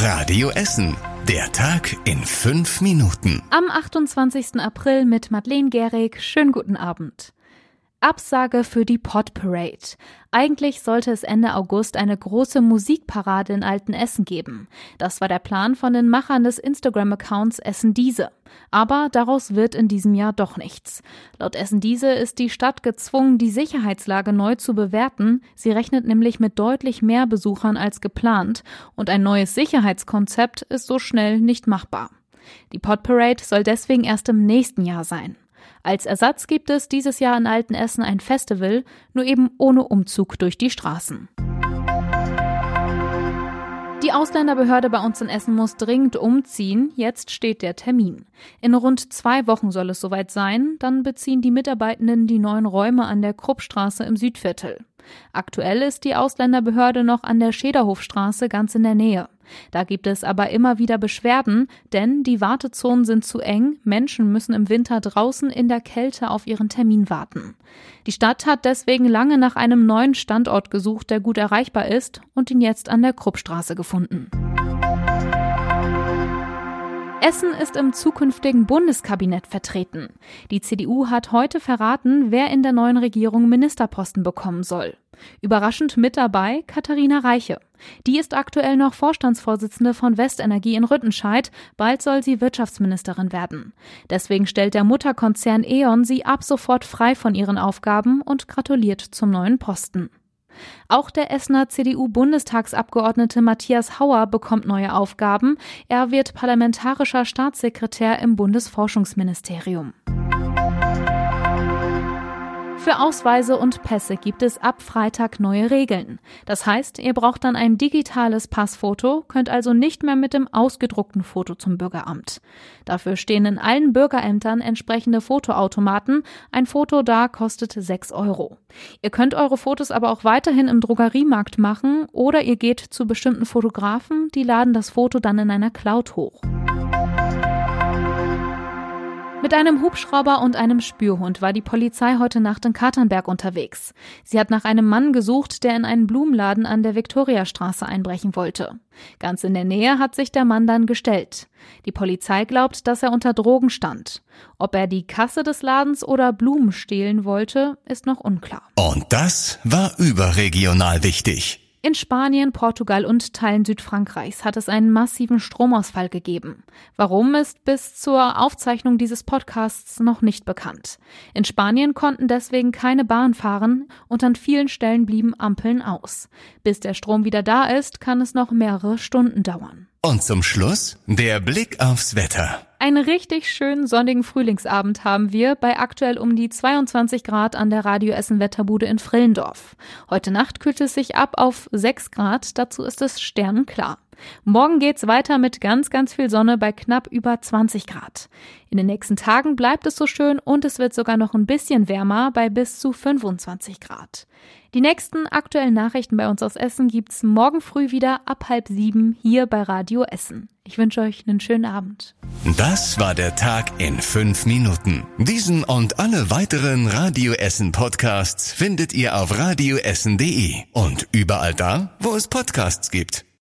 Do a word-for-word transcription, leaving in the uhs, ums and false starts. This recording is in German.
Radio Essen. Der Tag in fünf Minuten. Am achtundzwanzigsten April mit Madeleine Gehrig. Schönen guten Abend. Absage für die Pot Parade. Eigentlich sollte es Ende August eine große Musikparade in Altenessen geben. Das war der Plan von den Machern des Instagram-Accounts Essen Diese. Aber daraus wird in diesem Jahr doch nichts. Laut Essen Diese ist die Stadt gezwungen, die Sicherheitslage neu zu bewerten. Sie rechnet nämlich mit deutlich mehr Besuchern als geplant. Und ein neues Sicherheitskonzept ist so schnell nicht machbar. Die Pot Parade soll deswegen erst im nächsten Jahr sein. Als Ersatz gibt es dieses Jahr in Altenessen ein Festival, nur eben ohne Umzug durch die Straßen. Die Ausländerbehörde bei uns in Essen muss dringend umziehen. Jetzt steht der Termin. In rund zwei Wochen soll es soweit sein. Dann beziehen die Mitarbeitenden die neuen Räume an der Kruppstraße im Südviertel. Aktuell ist die Ausländerbehörde noch an der Schäderhofstraße ganz in der Nähe. Da gibt es aber immer wieder Beschwerden, denn die Wartezonen sind zu eng. Menschen müssen im Winter draußen in der Kälte auf ihren Termin warten. Die Stadt hat deswegen lange nach einem neuen Standort gesucht, der gut erreichbar ist, und ihn jetzt an der Kruppstraße gefunden. Essen ist im zukünftigen Bundeskabinett vertreten. Die C D U hat heute verraten, wer in der neuen Regierung Ministerposten bekommen soll. Überraschend mit dabei Katharina Reiche. Die ist aktuell noch Vorstandsvorsitzende von Westenergie in Rüttenscheid. Bald soll sie Wirtschaftsministerin werden. Deswegen stellt der Mutterkonzern E.ON sie ab sofort frei von ihren Aufgaben und gratuliert zum neuen Posten. Auch der Essener C D U-Bundestagsabgeordnete Matthias Hauer bekommt neue Aufgaben. Er wird parlamentarischer Staatssekretär im Bundesforschungsministerium. Für Ausweise und Pässe gibt es ab Freitag neue Regeln. Das heißt, ihr braucht dann ein digitales Passfoto, könnt also nicht mehr mit dem ausgedruckten Foto zum Bürgeramt. Dafür stehen in allen Bürgerämtern entsprechende Fotoautomaten. Ein Foto da kostet sechs Euro. Ihr könnt eure Fotos aber auch weiterhin im Drogeriemarkt machen oder ihr geht zu bestimmten Fotografen, die laden das Foto dann in einer Cloud hoch. Mit einem Hubschrauber und einem Spürhund war die Polizei heute Nacht in Katernberg unterwegs. Sie hat nach einem Mann gesucht, der in einen Blumenladen an der Viktoriastraße einbrechen wollte. Ganz in der Nähe hat sich der Mann dann gestellt. Die Polizei glaubt, dass er unter Drogen stand. Ob er die Kasse des Ladens oder Blumen stehlen wollte, ist noch unklar. Und das war überregional wichtig. In Spanien, Portugal und Teilen Südfrankreichs hat es einen massiven Stromausfall gegeben. Warum, ist bis zur Aufzeichnung dieses Podcasts noch nicht bekannt. In Spanien konnten deswegen keine Bahnen fahren und an vielen Stellen blieben Ampeln aus. Bis der Strom wieder da ist, kann es noch mehrere Stunden dauern. Und zum Schluss der Blick aufs Wetter. Einen richtig schönen sonnigen Frühlingsabend haben wir bei aktuell um die zweiundzwanzig Grad an der Radio Essen Wetterbudde in Vrillendorf. Heute Nacht kühlt es sich ab auf sechs Grad, dazu ist es sternenklar. Morgen geht's weiter mit ganz, ganz viel Sonne bei knapp über zwanzig Grad. In den nächsten Tagen bleibt es so schön und es wird sogar noch ein bisschen wärmer bei bis zu fünfundzwanzig Grad. Die nächsten aktuellen Nachrichten bei uns aus Essen gibt's morgen früh wieder ab halb sieben hier bei Radio Essen. Ich wünsche euch einen schönen Abend. Das war der Tag in fünf Minuten. Diesen und alle weiteren Radio Essen Podcasts findet ihr auf radioessen punkt de und überall da, wo es Podcasts gibt.